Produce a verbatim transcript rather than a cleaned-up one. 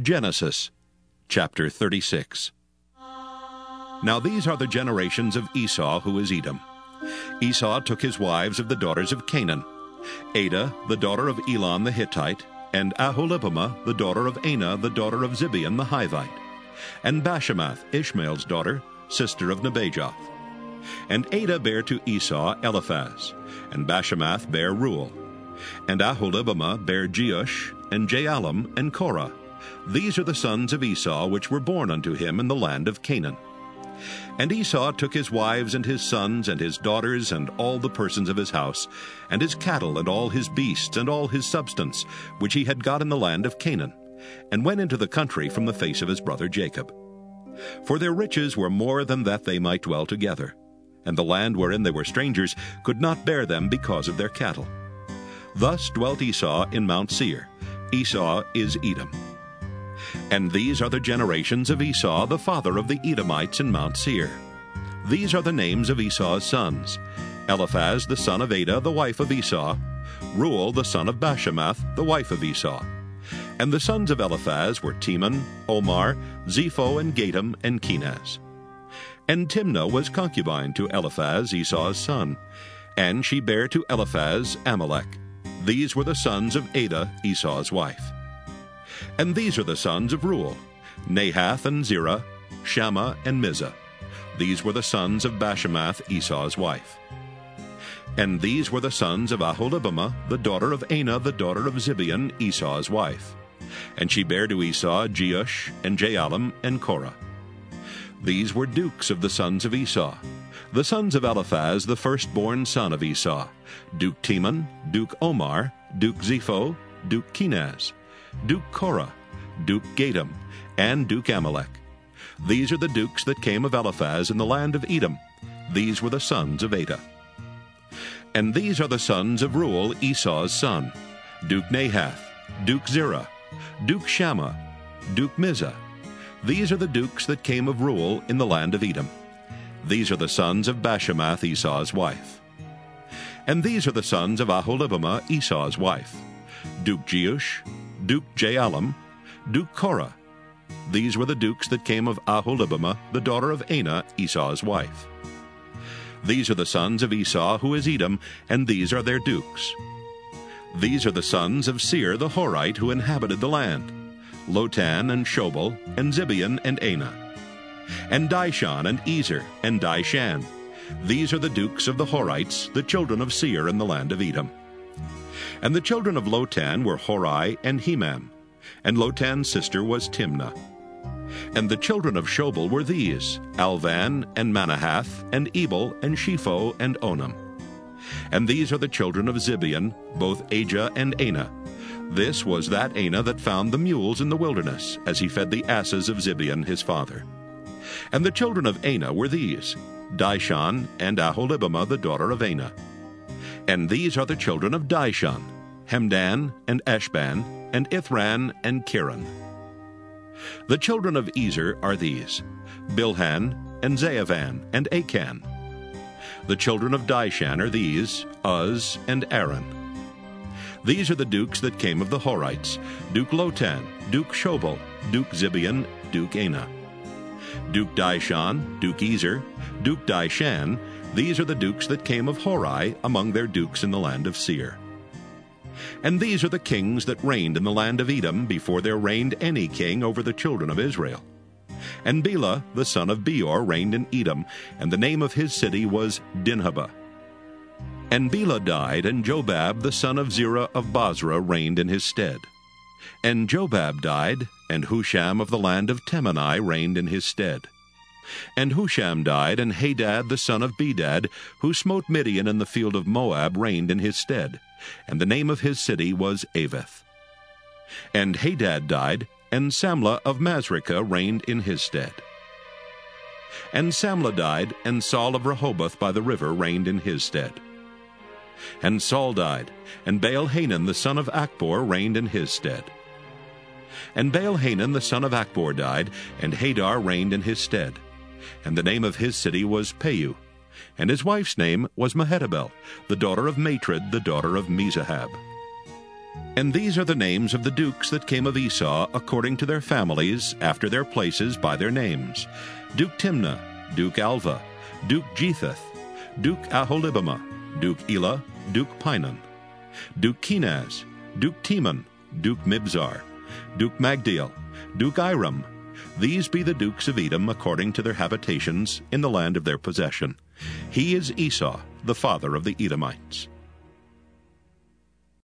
Genesis chapter thirty-six. Now these are the generations of Esau, who is Edom. Esau took his wives of the daughters of Canaan, Adah, the daughter of Elon the Hittite, and Aholibamah, the daughter of Anah, the daughter of Zibeon the Hivite, and Bashemath, Ishmael's daughter, sister of Nebajoth. And Adah bare to Esau Eliphaz, and Bashemath bare Reuel, and Aholibamah bare Jeush, and Jaalam, and Korah. These are the sons of Esau which were born unto him in the land of Canaan. And Esau took his wives and his sons and his daughters and all the persons of his house, and his cattle and all his beasts and all his substance, which he had got in the land of Canaan, and went into the country from the face of his brother Jacob. For their riches were more than that they might dwell together, and the land wherein they were strangers could not bear them because of their cattle. Thus dwelt Esau in Mount Seir. Esau is Edom. And these are the generations of Esau, the father of the Edomites in Mount Seir. These are the names of Esau's sons: Eliphaz the son of Adah, the wife of Esau; Reuel the son of Bashemath, the wife of Esau. And the sons of Eliphaz were Teman, Omar, Zepho, and Gatam, and Kenaz. And Timnah was concubine to Eliphaz, Esau's son, and she bare to Eliphaz Amalek. These were the sons of Adah, Esau's wife. And these are the sons of Reuel: Nahath and Zerah, Shammah and Mizah. These were the sons of Bashemath, Esau's wife. And these were the sons of Aholibamah, the daughter of Anah, the daughter of Zibeon, Esau's wife. And she bare to Esau Jeush, and Jaalam, and Korah. These were dukes of the sons of Esau, the sons of Eliphaz, the firstborn son of Esau: Duke Teman, Duke Omar, Duke Zepho, Duke Kenaz, Duke Korah, Duke Gatam, and Duke Amalek. These are the dukes that came of Eliphaz in the land of Edom. These were the sons of Adah. And these are the sons of Reuel, Esau's son: Duke Nahath, Duke Zerah, Duke Shammah, Duke Mizah. These are the dukes that came of Reuel in the land of Edom. These are the sons of Bashemath, Esau's wife. And these are the sons of Aholibamah, Esau's wife: Duke Jeush, Duke Jaalam, Duke Korah. These were the dukes that came of Aholibamah, the daughter of Anah, Esau's wife. These are the sons of Esau, who is Edom, and these are their dukes. These are the sons of Seir the Horite, who inhabited the land: Lotan and Shobal, and Zibeon and Anah, and Dishon and Ezer and Dishan. These are the dukes of the Horites, the children of Seir in the land of Edom. And the children of Lotan were Hori and Hemam, and Lotan's sister was Timnah. And the children of Shobal were these: Alvan and Manahath, and Ebal, and Shepho, and Onam. And these are the children of Zibeon, both Ajah and Anah. This was that Anah that found the mules in the wilderness, as he fed the asses of Zibeon his father. And the children of Anah were these: Dishon and Aholibamah, the daughter of Anah. And these are the children of Dishon: Hemdan, and Eshban, and Ithran, and Kiran. The children of Ezer are these: Bilhan, and Zaavan, and Achan. The children of Dishan are these: Uz, and Aaron. These are the dukes that came of the Horites: Duke Lotan, Duke Shobal, Duke Zibeon, Duke Anah. Duke Dishon, Duke Ezer, Duke Dishan. These are the dukes that came of Hori among their dukes in the land of Seir. And these are the kings that reigned in the land of Edom before there reigned any king over the children of Israel. And Bela the son of Beor reigned in Edom, and the name of his city was Dinhabah. And Bela died, and Jobab the son of Zerah of Bozrah reigned in his stead. And Jobab died, and Husham of the land of Temani reigned in his stead. And Husham died, and Hadad the son of Bedad, who smote Midian in the field of Moab, reigned in his stead, and the name of his city was Avith. And Hadad died, and Samlah of Masrekah reigned in his stead. And Samlah died, and Saul of Rehoboth by the river reigned in his stead. And Saul died, and Baal-Hanan the son of Achbor reigned in his stead. And Baal-Hanan the son of Achbor died, and Hadar reigned in his stead. And the name of his city was Peu, and his wife's name was Mehetabel, the daughter of Matred, the daughter of Mezahab. And these are the names of the dukes that came of Esau according to their families, after their places by their names: Duke Timnah, Duke Alva, Duke Jetheth, Duke Aholibamah, Duke Elah, Duke Pinon, Duke Kenaz, Duke Timon, Duke Mibzar, Duke Magdiel, Duke Iram. These be the dukes of Edom according to their habitations in the land of their possession. He is Esau, the father of the Edomites.